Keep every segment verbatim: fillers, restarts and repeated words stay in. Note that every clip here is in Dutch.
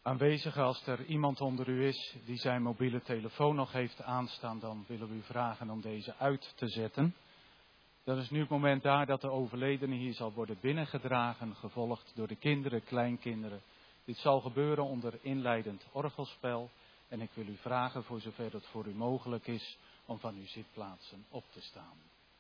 Aanwezigen, als er iemand onder u is die zijn mobiele telefoon nog heeft aanstaan, dan willen we u vragen om deze uit te zetten. Dan is nu het moment daar dat de overledene hier zal worden binnengedragen, gevolgd door de kinderen, kleinkinderen. Dit zal gebeuren onder inleidend orgelspel. En ik wil u vragen, voor zover het voor u mogelijk is, om van uw zitplaatsen op te staan.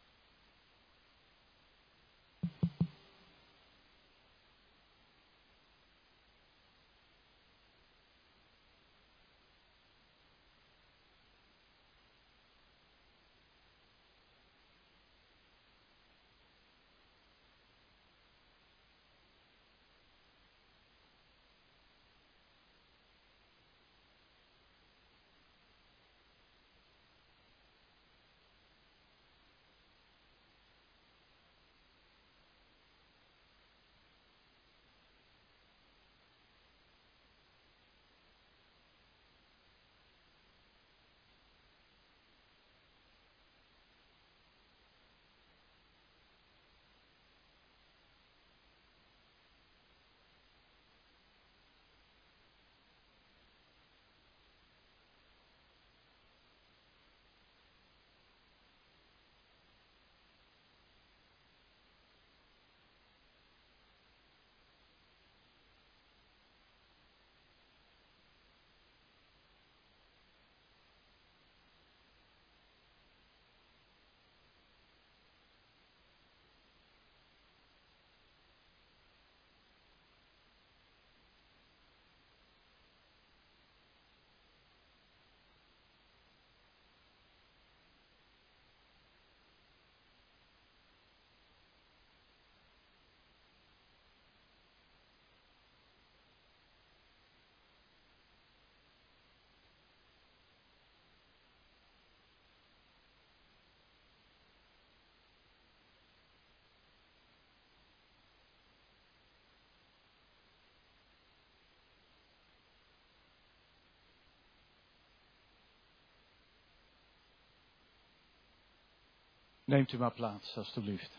Neemt u maar plaats, alstublieft.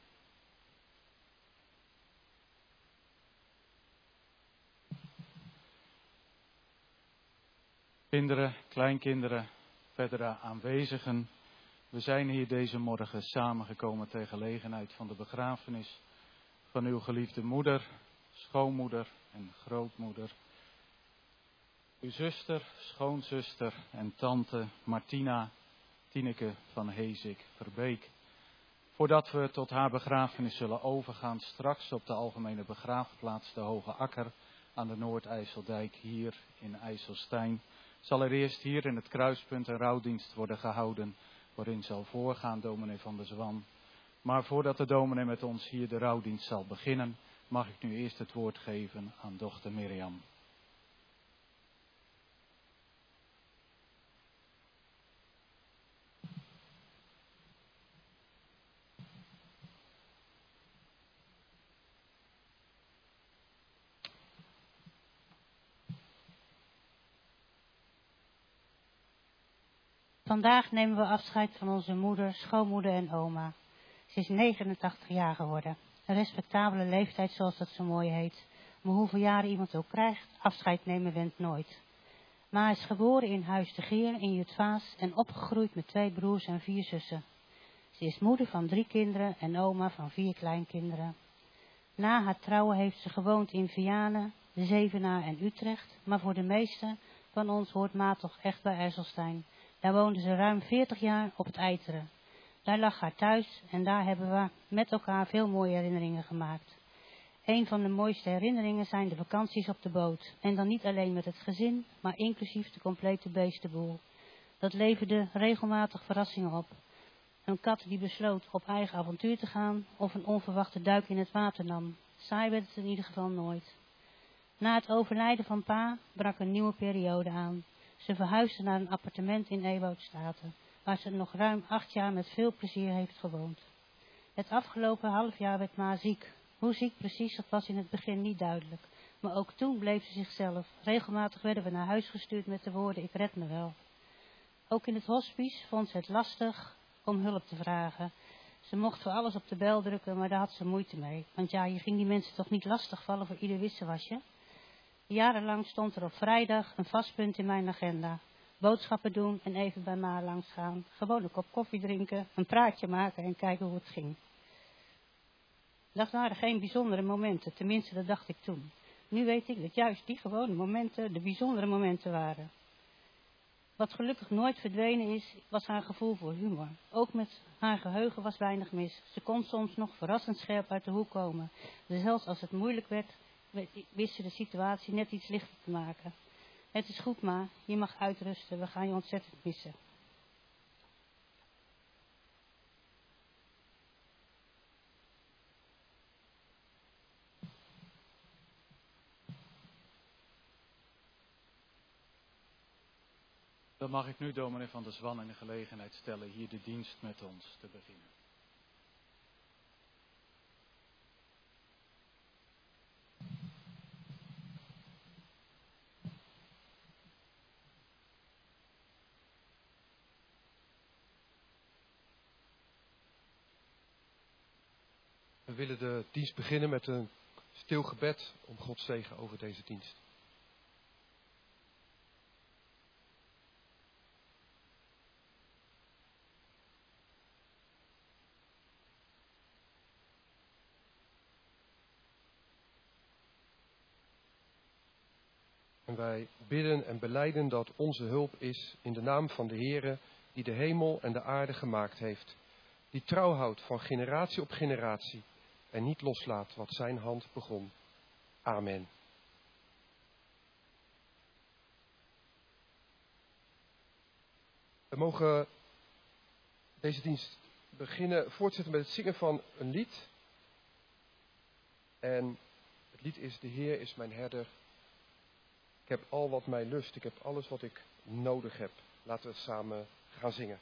Kinderen, kleinkinderen, verdere aanwezigen. We zijn hier deze morgen samengekomen ter gelegenheid van de begrafenis van uw geliefde moeder, schoonmoeder en grootmoeder. Uw zuster, schoonzuster en tante Martina Tineke van Hezik-Verbeek. Voordat we tot haar begrafenis zullen overgaan, straks op de algemene begraafplaats de Hoge Akker aan de Noord-IJsseldijk hier in IJsselstein, zal er eerst hier in het kruispunt een rouwdienst worden gehouden, waarin zal voorgaan dominee Van der Zwan. Maar voordat de dominee met ons hier de rouwdienst zal beginnen, mag ik nu eerst het woord geven aan dochter Mirjam. Vandaag nemen we afscheid van onze moeder, schoonmoeder en oma. Ze is negenentachtig jaar geworden. Een respectabele leeftijd, zoals dat zo mooi heet. Maar hoeveel jaren iemand ook krijgt, afscheid nemen went nooit. Ma is geboren in Huis de Geer in Jutphaas en opgegroeid met twee broers en vier zussen. Ze is moeder van drie kinderen en oma van vier kleinkinderen. Na haar trouwen heeft ze gewoond in Vianen, Zevenaar en Utrecht. Maar voor de meesten van ons hoort Ma toch echt bij IJsselstein. Daar woonde ze ruim veertig jaar op het Eiteren. Daar lag haar thuis en daar hebben we met elkaar veel mooie herinneringen gemaakt. Een van de mooiste herinneringen zijn de vakanties op de boot. En dan niet alleen met het gezin, maar inclusief de complete beestenboel. Dat leverde regelmatig verrassingen op. Een kat die besloot op eigen avontuur te gaan of een onverwachte duik in het water nam. Saai werd het in ieder geval nooit. Na het overlijden van pa brak een nieuwe periode aan. Ze verhuisde naar een appartement in Ewoudstaten, waar ze nog ruim acht jaar met veel plezier heeft gewoond. Het afgelopen half jaar werd Ma ziek. Hoe ziek precies, dat was in het begin niet duidelijk. Maar ook toen bleef ze zichzelf. Regelmatig werden we naar huis gestuurd met de woorden, ik red me wel. Ook in het hospice vond ze het lastig om hulp te vragen. Ze mocht voor alles op de bel drukken, maar daar had ze moeite mee. Want ja, je ging die mensen toch niet lastigvallen voor ieder wissewasje. Jarenlang stond er op vrijdag een vast punt in mijn agenda. Boodschappen doen en even bij Ma langs gaan. Gewoon een kop koffie drinken, een praatje maken en kijken hoe het ging. Dat waren geen bijzondere momenten, tenminste dat dacht ik toen. Nu weet ik dat juist die gewone momenten de bijzondere momenten waren. Wat gelukkig nooit verdwenen is, was haar gevoel voor humor. Ook met haar geheugen was weinig mis. Ze kon soms nog verrassend scherp uit de hoek komen. Dus zelfs als het moeilijk werd, wist ze de situatie net iets lichter te maken. Het is goed, Ma, je mag uitrusten, we gaan je ontzettend missen. Dan mag ik nu dominee Van der Zwan in de gelegenheid stellen hier de dienst met ons te beginnen. We willen de dienst beginnen met een stil gebed om Gods zegen over deze dienst. En wij bidden en belijden dat onze hulp is in de naam van de Heere, die de hemel en de aarde gemaakt heeft, die trouw houdt van generatie op generatie en niet loslaat wat zijn hand begon. Amen. We mogen deze dienst beginnen, voortzetten met het zingen van een lied. En het lied is: De Heer is mijn herder. Ik heb al wat mij lust. Ik heb alles wat ik nodig heb. Laten we samen gaan zingen.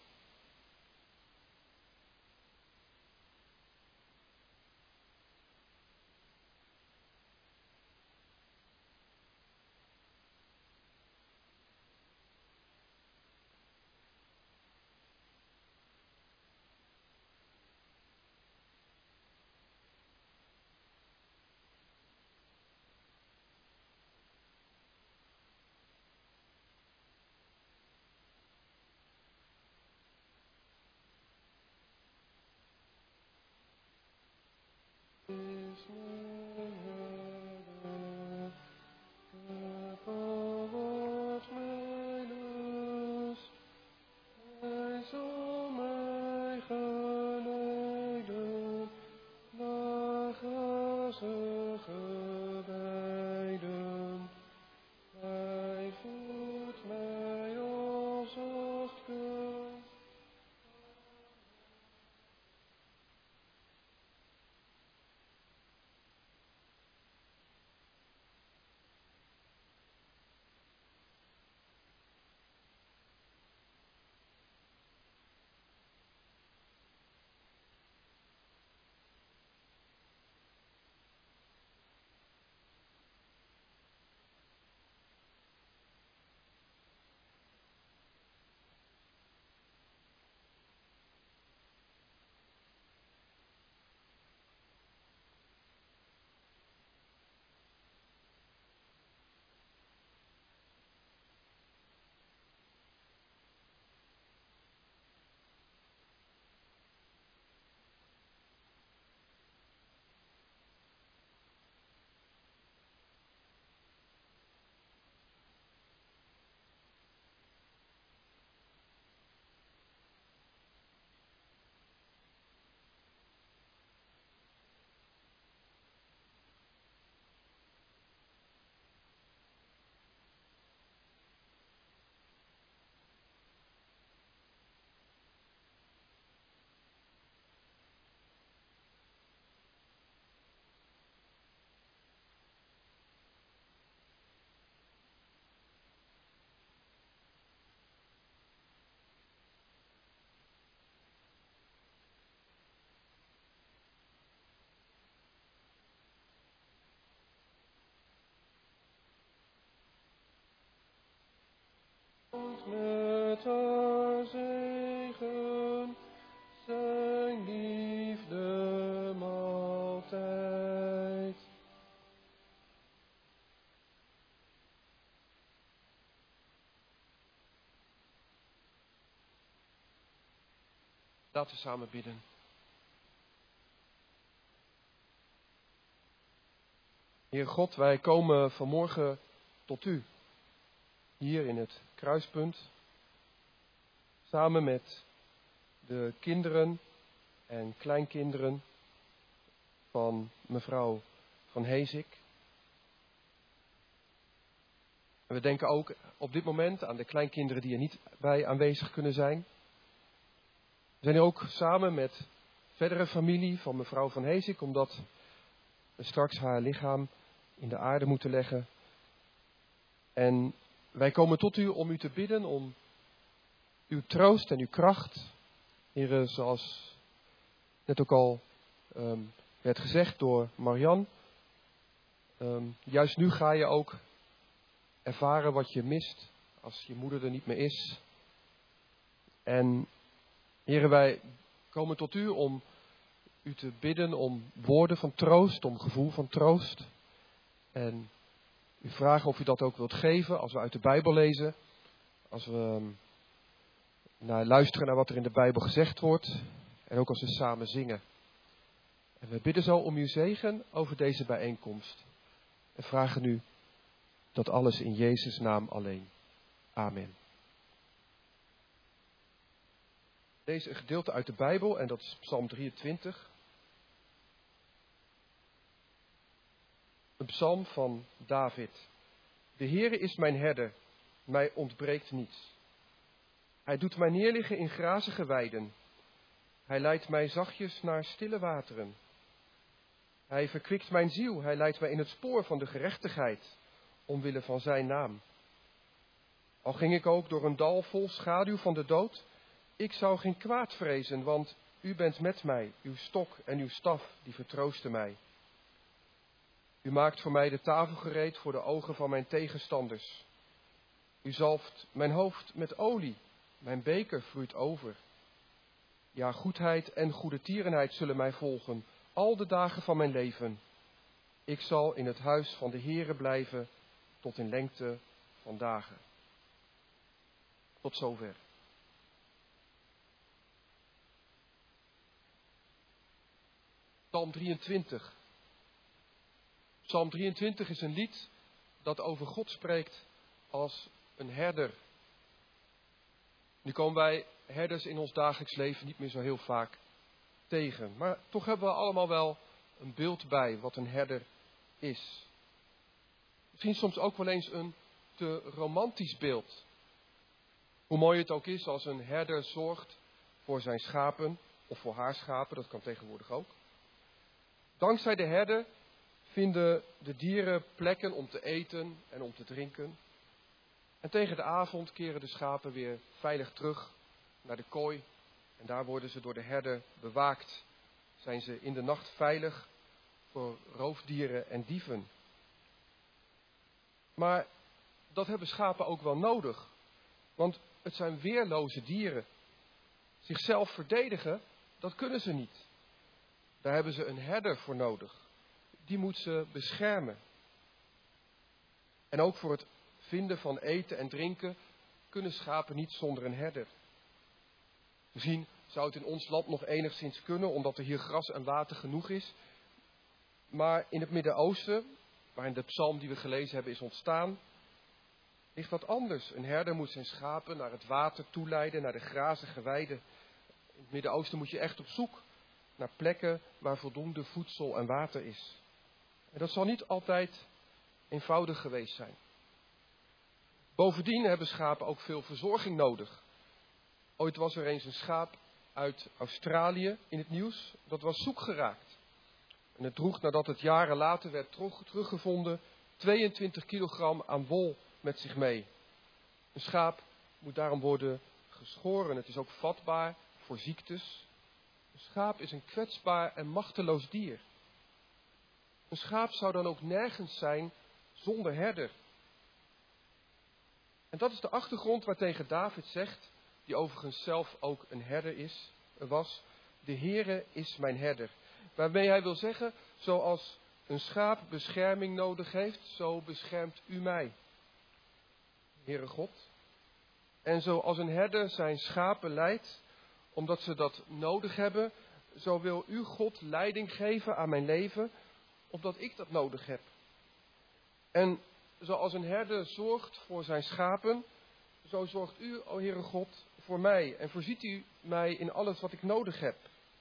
Met haar zegen, zijn liefde maaltijd. Laten we samen bidden. Heer God, wij komen vanmorgen tot u. Hier in het kruispunt. Samen met de kinderen en kleinkinderen van mevrouw Van Heesik. En we denken ook op dit moment aan de kleinkinderen die er niet bij aanwezig kunnen zijn. We zijn hier ook samen met verdere familie van mevrouw Van Heesik, omdat we straks haar lichaam in de aarde moeten leggen. En wij komen tot u om u te bidden om uw troost en uw kracht. Heren, zoals net ook al um, werd gezegd door Marian. Um, juist nu ga je ook ervaren wat je mist als je moeder er niet meer is. En heren, wij komen tot u om u te bidden om woorden van troost, om gevoel van troost. En u vragen of u dat ook wilt geven als we uit de Bijbel lezen. Als we um, naar luisteren naar wat er in de Bijbel gezegd wordt. En ook als we samen zingen. En we bidden zo om uw zegen over deze bijeenkomst. En vragen u dat alles in Jezus' naam alleen. Amen. Deze een gedeelte uit de Bijbel en dat is Psalm drieëntwintig. Een psalm van David. De Heere is mijn herder, mij ontbreekt niets. Hij doet mij neerliggen in grazige weiden. Hij leidt mij zachtjes naar stille wateren. Hij verkwikt mijn ziel, hij leidt mij in het spoor van de gerechtigheid, omwille van zijn naam. Al ging ik ook door een dal vol schaduw van de dood, ik zou geen kwaad vrezen, want u bent met mij, uw stok en uw staf, die vertroosten mij. U maakt voor mij de tafel gereed voor de ogen van mijn tegenstanders. U zalft mijn hoofd met olie, mijn beker vloeit over. Ja, goedheid en goede tierenheid zullen mij volgen, al de dagen van mijn leven. Ik zal in het huis van de Heere blijven, tot in lengte van dagen. Tot zover. Psalm drieëntwintig. Psalm drieëntwintig is een lied dat over God spreekt als een herder. Nu komen wij herders in ons dagelijks leven niet meer zo heel vaak tegen. Maar toch hebben we allemaal wel een beeld bij wat een herder is. Misschien soms ook wel eens een te romantisch beeld. Hoe mooi het ook is als een herder zorgt voor zijn schapen of voor haar schapen, dat kan tegenwoordig ook. Dankzij de herder vinden de dieren plekken om te eten en om te drinken. En tegen de avond keren de schapen weer veilig terug naar de kooi. En daar worden ze door de herder bewaakt. Zijn ze in de nacht veilig voor roofdieren en dieven. Maar dat hebben schapen ook wel nodig. Want het zijn weerloze dieren. Zichzelf verdedigen, dat kunnen ze niet. Daar hebben ze een herder voor nodig. Die moet ze beschermen. En ook voor het vinden van eten en drinken kunnen schapen niet zonder een herder. Misschien zou het in ons land nog enigszins kunnen, omdat er hier gras en water genoeg is. Maar in het Midden-Oosten, waarin de psalm die we gelezen hebben is ontstaan, ligt dat anders. Een herder moet zijn schapen naar het water toeleiden, naar de grazige weiden. In het Midden-Oosten moet je echt op zoek naar plekken waar voldoende voedsel en water is. En dat zal niet altijd eenvoudig geweest zijn. Bovendien hebben schapen ook veel verzorging nodig. Ooit was er eens een schaap uit Australië in het nieuws. Dat was zoek geraakt. En het droeg, nadat het jaren later werd terug, teruggevonden, tweeëntwintig kilogram aan wol met zich mee. Een schaap moet daarom worden geschoren. Het is ook vatbaar voor ziektes. Een schaap is een kwetsbaar en machteloos dier. Een schaap zou dan ook nergens zijn zonder herder. En dat is de achtergrond waartegen David zegt, die overigens zelf ook een herder is, was, de Heere is mijn herder. Waarmee hij wil zeggen, zoals een schaap bescherming nodig heeft, zo beschermt u mij, Heere God. En zoals een herder zijn schapen leidt, omdat ze dat nodig hebben. Zo wil u, God, leiding geven aan mijn leven, omdat ik dat nodig heb. En zoals een herder zorgt voor zijn schapen, zo zorgt u, o Heere God, voor mij. En voorziet u mij in alles wat ik nodig heb.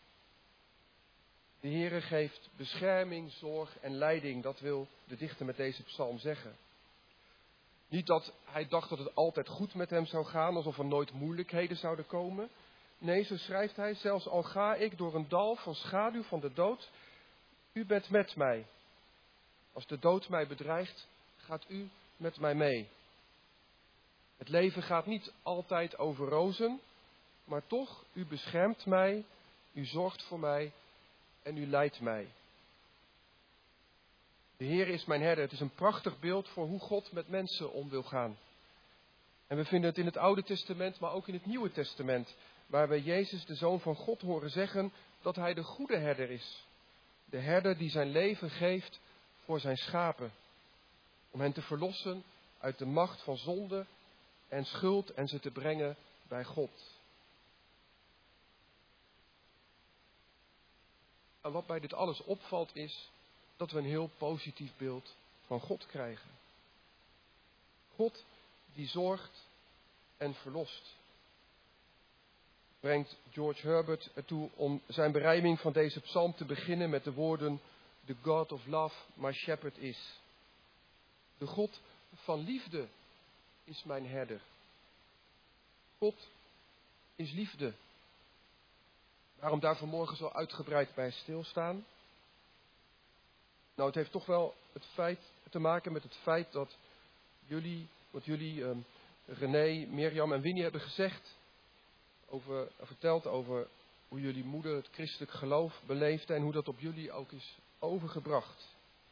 De Heere geeft bescherming, zorg en leiding. Dat wil de dichter met deze psalm zeggen. Niet dat hij dacht dat het altijd goed met hem zou gaan, alsof er nooit moeilijkheden zouden komen. Nee, zo schrijft hij, zelfs al ga ik door een dal van schaduw van de dood, u bent met mij. Als de dood mij bedreigt, gaat u met mij mee. Het leven gaat niet altijd over rozen, maar toch, u beschermt mij, u zorgt voor mij en u leidt mij. De Heer is mijn herder. Het is een prachtig beeld voor hoe God met mensen om wil gaan. En we vinden het in het Oude Testament, maar ook in het Nieuwe Testament, waar we Jezus, de Zoon van God, horen zeggen dat hij de goede herder is. De herder die zijn leven geeft voor zijn schapen. Om hen te verlossen uit de macht van zonde en schuld en ze te brengen bij God. En wat bij dit alles opvalt is dat we een heel positief beeld van God krijgen. God die zorgt en verlost. Brengt George Herbert ertoe om zijn berijming van deze psalm te beginnen met de woorden: The God of love, my shepherd is. De God van liefde is mijn herder. God is liefde. Waarom daar vanmorgen zo uitgebreid bij stilstaan? Nou, het heeft toch wel het feit te maken met het feit dat jullie, wat jullie, um, René, Mirjam en Winnie hebben gezegd, over, verteld over hoe jullie moeder het christelijk geloof beleefde en hoe dat op jullie ook is overgebracht.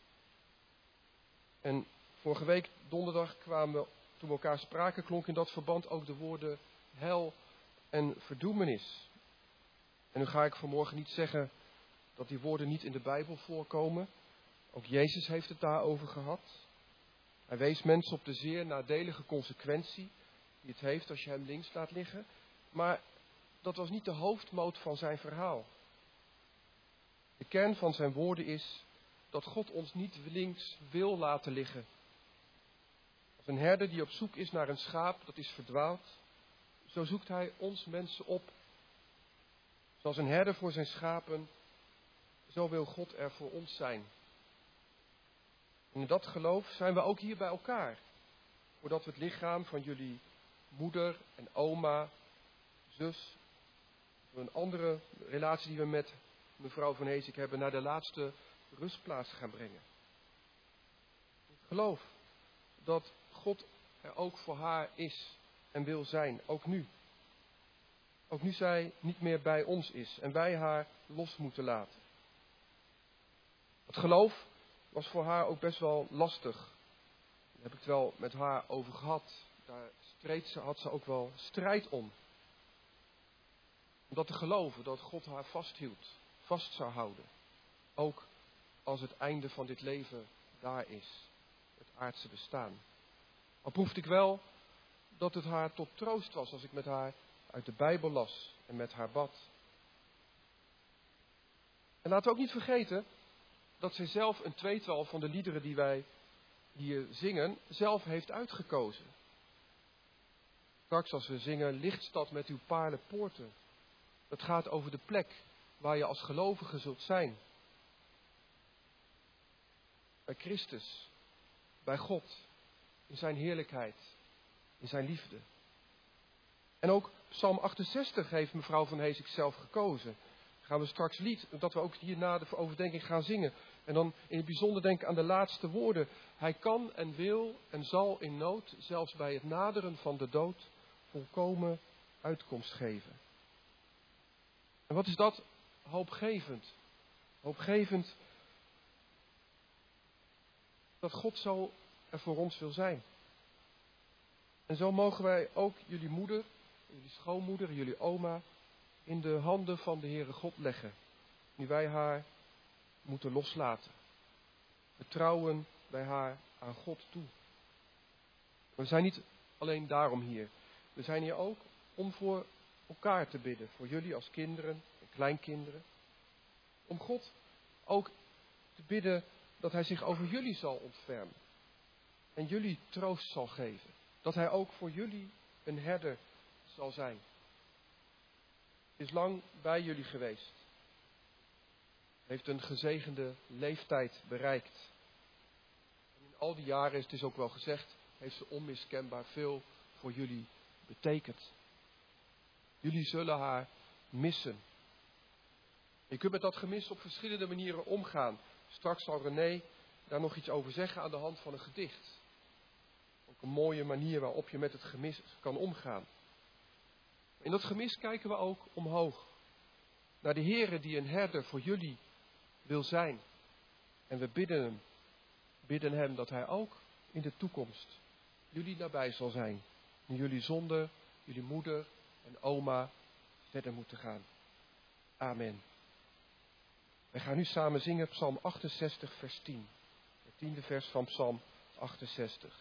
En vorige week donderdag kwamen we, toen we elkaar spraken, klonk in dat verband ook de woorden hel en verdoemenis. En nu ga ik vanmorgen niet zeggen dat die woorden niet in de Bijbel voorkomen. Ook Jezus heeft het daarover gehad. Hij wees mensen op de zeer nadelige consequentie die het heeft als je hem links laat liggen. Maar dat was niet de hoofdmoot van zijn verhaal. De kern van zijn woorden is dat God ons niet links wil laten liggen. Als een herder die op zoek is naar een schaap dat is verdwaald, zo zoekt hij ons mensen op. Zoals een herder voor zijn schapen, zo wil God er voor ons zijn. En in dat geloof zijn we ook hier bij elkaar. Voordat we het lichaam van jullie moeder en oma, zus, een andere relatie die we met mevrouw Van Heesik hebben, naar de laatste rustplaats gaan brengen. Ik geloof dat God er ook voor haar is en wil zijn, ook nu. Ook nu zij niet meer bij ons is en wij haar los moeten laten. Het geloof was voor haar ook best wel lastig. Daar heb ik het wel met haar over gehad. Daar streed ze, had ze ook wel strijd om. Om dat te geloven dat God haar vasthield, vast zou houden. Ook als het einde van dit leven daar is. Het aardse bestaan. Al proefde ik wel dat het haar tot troost was als ik met haar uit de Bijbel las en met haar bad. En laten we ook niet vergeten dat zij zelf een tweetal van de liederen die wij hier zingen, zelf heeft uitgekozen. Straks als we zingen, Lichtstad met uw paarlenpoorten. Dat gaat over de plek waar je als gelovige zult zijn. Bij Christus, bij God, in zijn heerlijkheid, in zijn liefde. En ook Psalm achtenzestig heeft mevrouw Van Heesik zelf gekozen. Gaan we straks lied, dat we ook hierna de overdenking gaan zingen. En dan in het bijzonder denken aan de laatste woorden. Hij kan en wil en zal in nood, zelfs bij het naderen van de dood, volkomen uitkomst geven. En wat is dat? Hoopgevend. Hoopgevend dat God zo er voor ons wil zijn. En zo mogen wij ook jullie moeder, jullie schoonmoeder, jullie oma in de handen van de Heere God leggen. Nu wij haar moeten loslaten. Vertrouwen bij haar aan God toe. We zijn niet alleen daarom hier. We zijn hier ook om voor elkaar te bidden. Voor jullie als kinderen en kleinkinderen. Om God ook te bidden dat hij zich over jullie zal ontfermen. En jullie troost zal geven. Dat hij ook voor jullie een herder zal zijn. Is lang bij jullie geweest. Heeft een gezegende leeftijd bereikt. En in al die jaren is het is ook wel gezegd, heeft ze onmiskenbaar veel voor jullie betekend. Jullie zullen haar missen. Je kunt met dat gemis op verschillende manieren omgaan. Straks zal René daar nog iets over zeggen aan de hand van een gedicht. Ook een mooie manier waarop je met het gemis kan omgaan. In dat gemis kijken we ook omhoog. Naar de Heere die een herder voor jullie wil zijn. En we bidden hem, bidden hem dat hij ook in de toekomst jullie nabij zal zijn. En jullie zonder jullie moeder en oma verder moeten gaan. Amen. We gaan nu samen zingen Psalm achtenzestig vers tien. Het tiende vers van Psalm achtenzestig.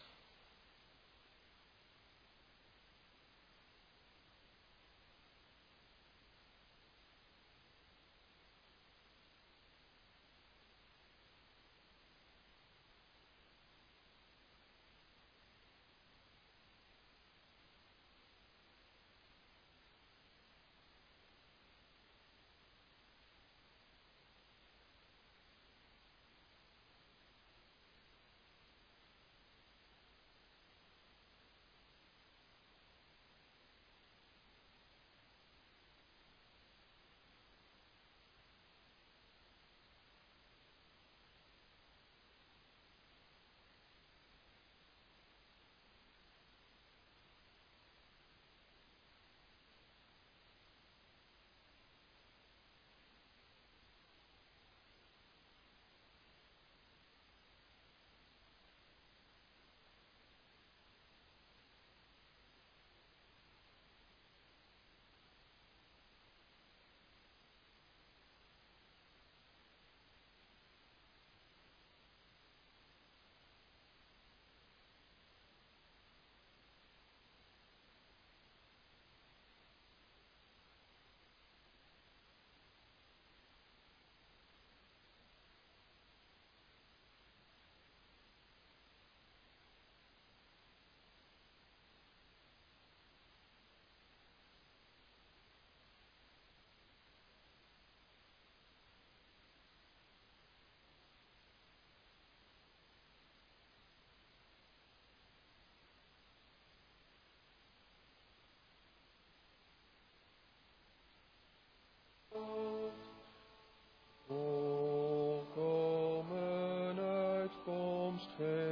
Volkomen uitkomst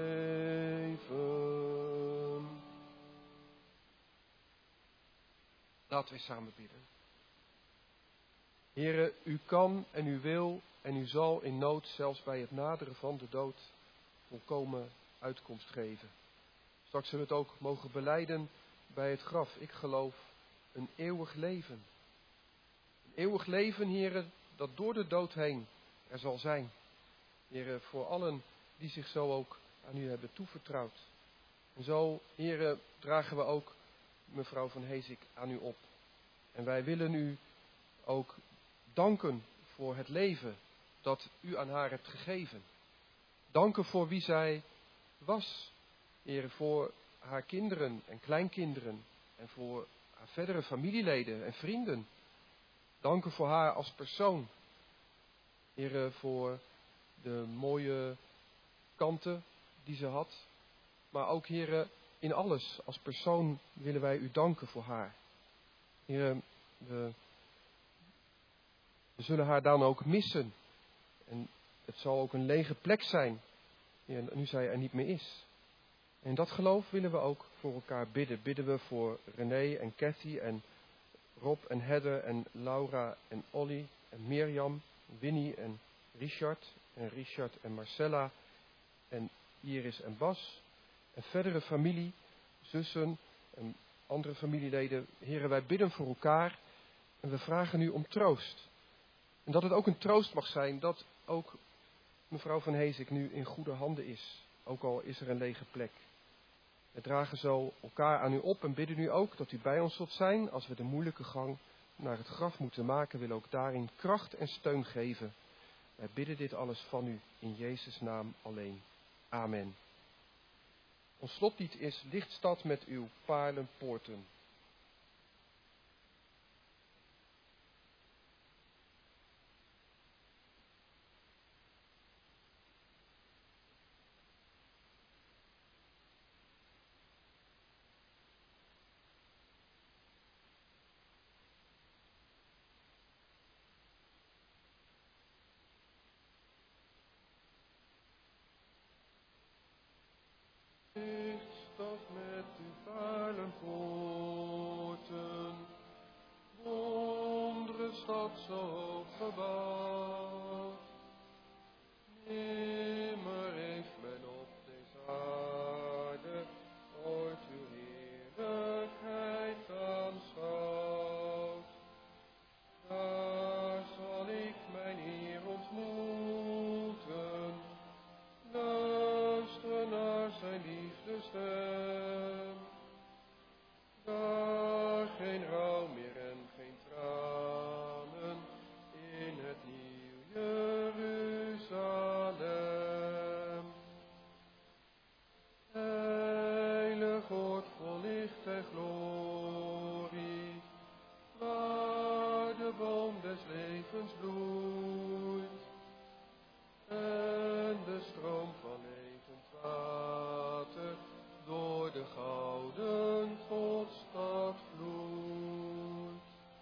geven. Laten we samen bidden. Heere, u kan en u wil en u zal in nood, zelfs bij het naderen van de dood, volkomen uitkomst geven. Straks zullen we het ook mogen belijden bij het graf. Ik geloof een eeuwig leven. Een eeuwig leven, Heere, dat door de dood heen er zal zijn. Heere, voor allen die zich zo ook aan u hebben toevertrouwd. En zo, Heere, dragen we ook mevrouw van Heesik aan u op. En wij willen u ook danken voor het leven dat u aan haar hebt gegeven. Danken voor wie zij was. Heere, voor haar kinderen en kleinkinderen. En voor haar verdere familieleden en vrienden. Danken voor haar als persoon. Heere, voor de mooie kanten die ze had. Maar ook, Heere, in alles als persoon willen wij u danken voor haar. Heere, we, we zullen haar dan ook missen. En het zal ook een lege plek zijn, Heere, nu zij er niet meer is. En dat geloof willen we ook voor elkaar bidden. Bidden we voor René en Cathy en Rob en Heather en Laura en Olly en Mirjam, Winnie en Richard en Richard en Marcella en Iris en Bas en verdere familie, zussen en andere familieleden. Heren, wij bidden voor elkaar en we vragen u om troost. En dat het ook een troost mag zijn dat ook mevrouw van Heesik nu in goede handen is, ook al is er een lege plek. We dragen zo elkaar aan u op en bidden u ook dat u bij ons zult zijn als we de moeilijke gang naar het graf moeten maken. Wil ook daarin kracht en steun geven. Wij bidden dit alles van u in Jezus' naam alleen. Amen. Ons slotlied is Lichtstad met uw paarlenpoorten. Lichtstad met uw paarlenpoorten, wondere stad zo gebouwd. Nimmer heeft men op deze aarde ooit uw heerlijkheid aanschouwd. Daar zal ik mijn Heer ontmoeten, luisteren naar zijn liefdesstem. Daar geen rouw meer en geen tranen in het nieuw Jeruzalem. Heilig oord vol licht en glorie, waar de boom des levens bloeit en de stroom van levend water door de gouden Godstad vloeit.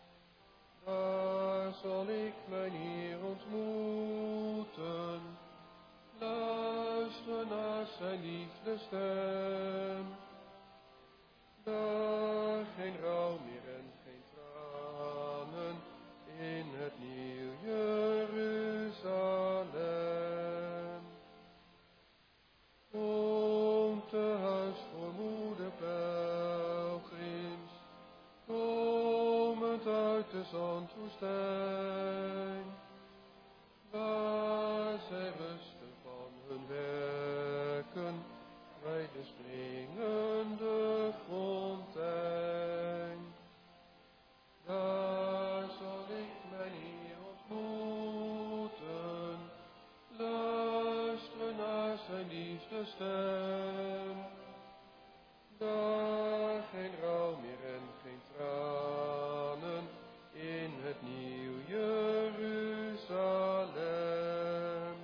Daar zal ik mijn Heer ontmoeten, luisteren naar zijn liefdesstem. Daar geen rouw meer en geen tranen in het nieuw Jeruzalem. Kom te huis voor moeder pelgrims, komend uit de zandwoestijn, waar zij rusten van hun werken bij de springende fontein. Daar zal ik mijn Heer ontmoeten, luisteren naar zijn liefdesstem. Daar geen rouw meer en geen tranen in het nieuw Jeruzalem.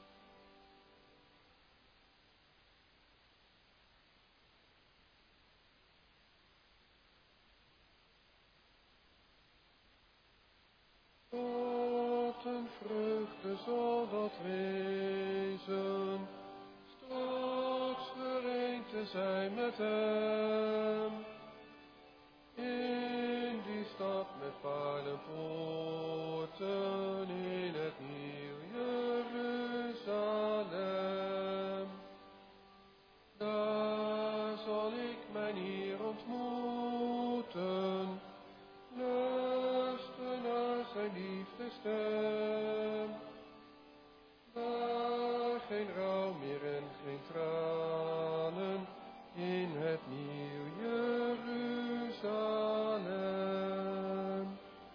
Tot een vreugde zal dat wezen, straks vereend te zijn met hem. In die stad met paardenpoorten in het nieuw Jeruzalem. Daar zal ik mijn Heer ontmoeten, luisteren naar zijn liefdesstem. Daar geen rouw meer en geen tranen in het nieuw Jeruzalem.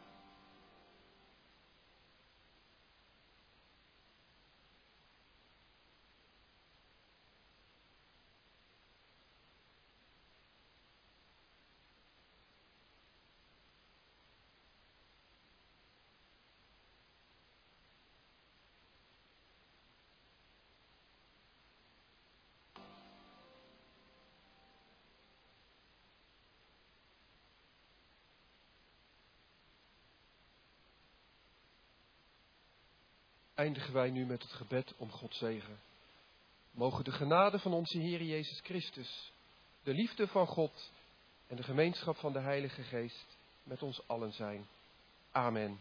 Eindigen wij nu met het gebed om Gods zegen. Mogen de genade van onze Heer Jezus Christus, de liefde van God en de gemeenschap van de Heilige Geest met ons allen zijn. Amen.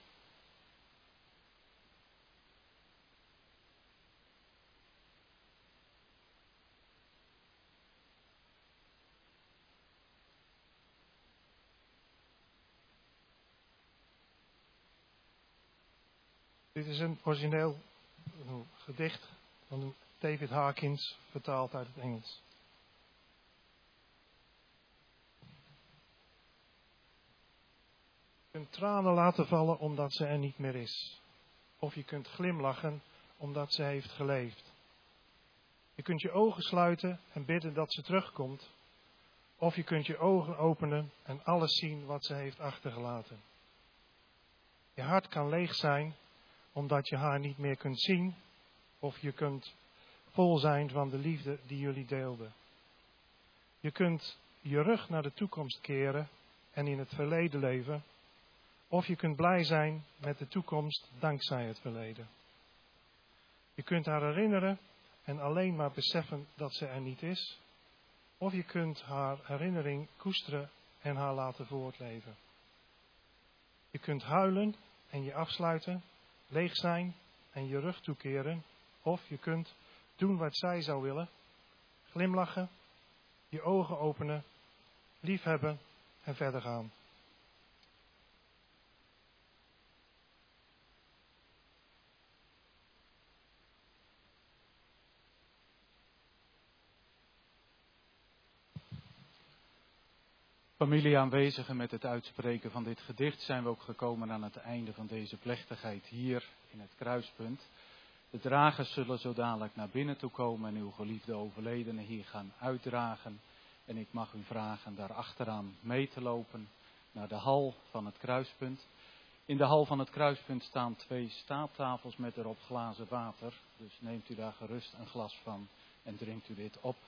Dit is een origineel een gedicht van David Harkins, vertaald uit het Engels. Je kunt tranen laten vallen omdat ze er niet meer is. Of je kunt glimlachen omdat ze heeft geleefd. Je kunt je ogen sluiten en bidden dat ze terugkomt. Of je kunt je ogen openen en alles zien wat ze heeft achtergelaten. Je hart kan leeg zijn omdat je haar niet meer kunt zien. Of je kunt vol zijn van de liefde die jullie deelden. Je kunt je rug naar de toekomst keren en in het verleden leven. Of je kunt blij zijn met de toekomst dankzij het verleden. Je kunt haar herinneren en alleen maar beseffen dat ze er niet is. Of je kunt haar herinnering koesteren en haar laten voortleven. Je kunt huilen en je afsluiten, leeg zijn en je rug toekeren. Of je kunt doen wat zij zou willen, glimlachen, je ogen openen, liefhebben en verder gaan. Familie aanwezigen, met het uitspreken van dit gedicht zijn we ook gekomen aan het einde van deze plechtigheid hier in het kruispunt. De dragers zullen zo dadelijk naar binnen toe komen en uw geliefde overledene hier gaan uitdragen. En ik mag u vragen daar achteraan mee te lopen naar de hal van het kruispunt. In de hal van het kruispunt staan twee staattafels met erop glazen water. Dus neemt u daar gerust een glas van en drinkt u dit op.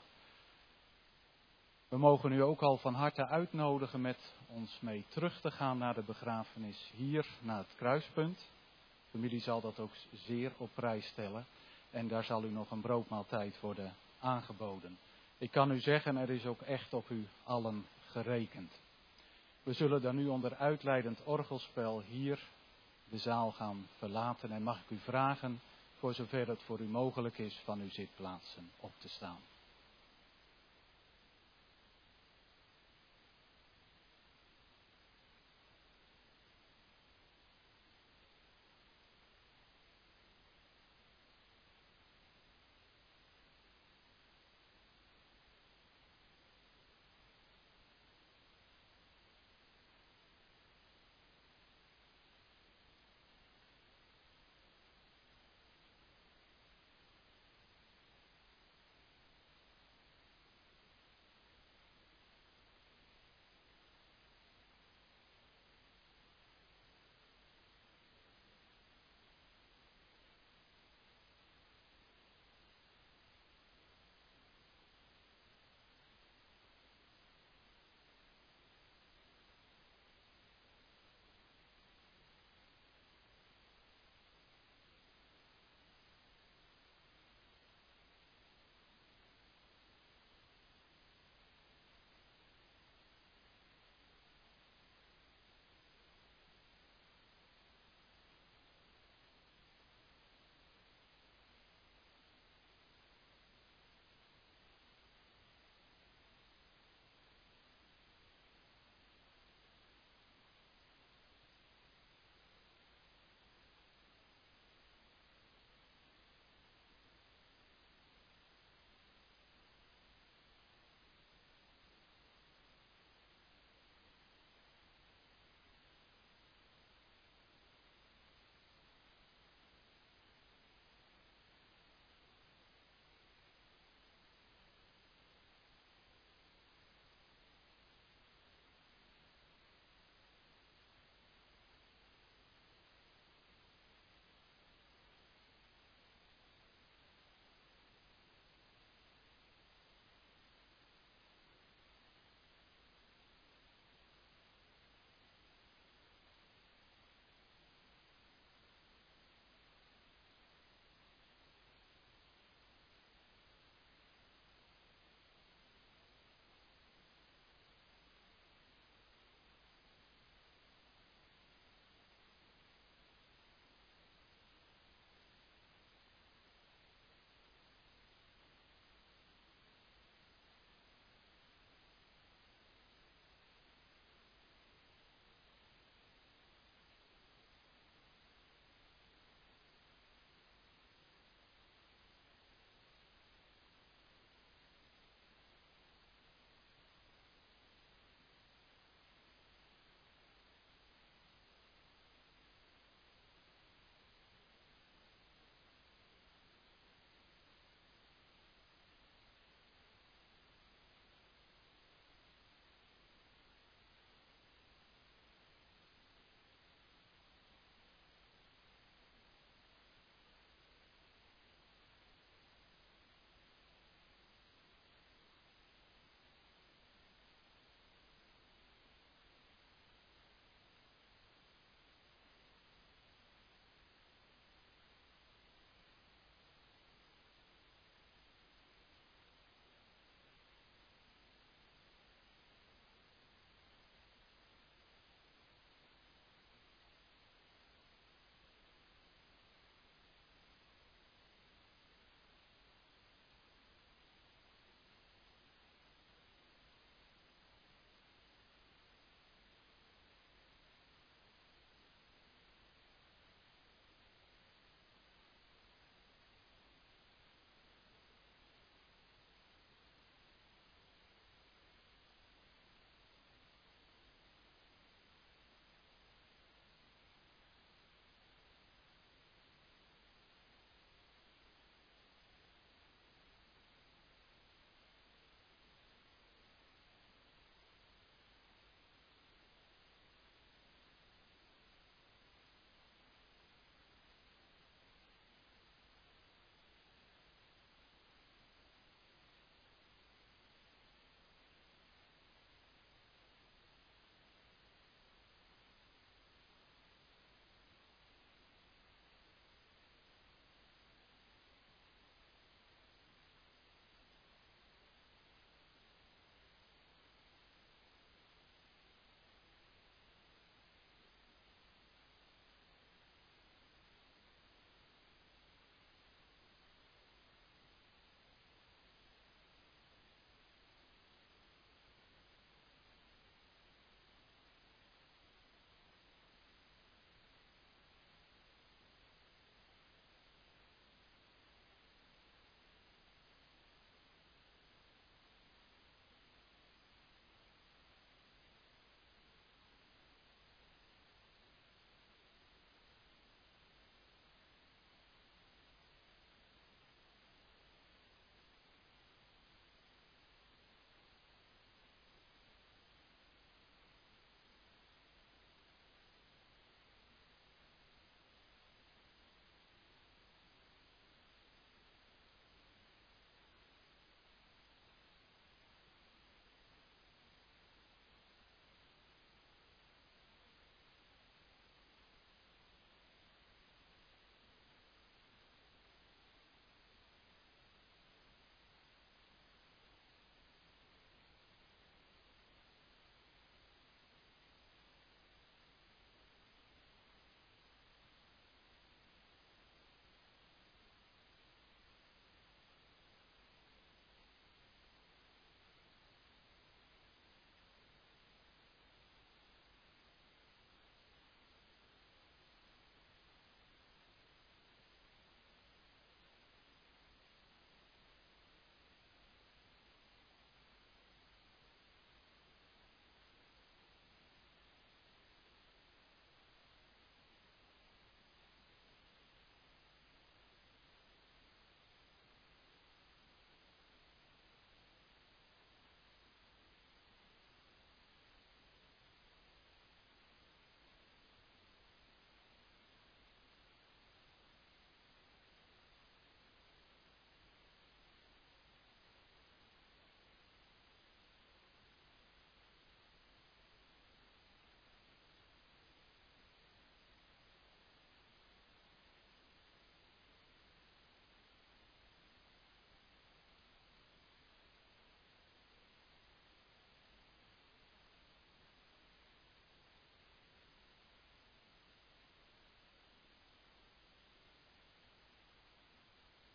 We mogen u ook al van harte uitnodigen met ons mee terug te gaan naar de begrafenis hier, naar het kruispunt. De familie zal dat ook zeer op prijs stellen. En daar zal u nog een broodmaaltijd worden aangeboden. Ik kan u zeggen, er is ook echt op u allen gerekend. We zullen dan nu onder uitleidend orgelspel hier de zaal gaan verlaten. En mag ik u vragen, voor zover het voor u mogelijk is, van uw zitplaatsen op te staan.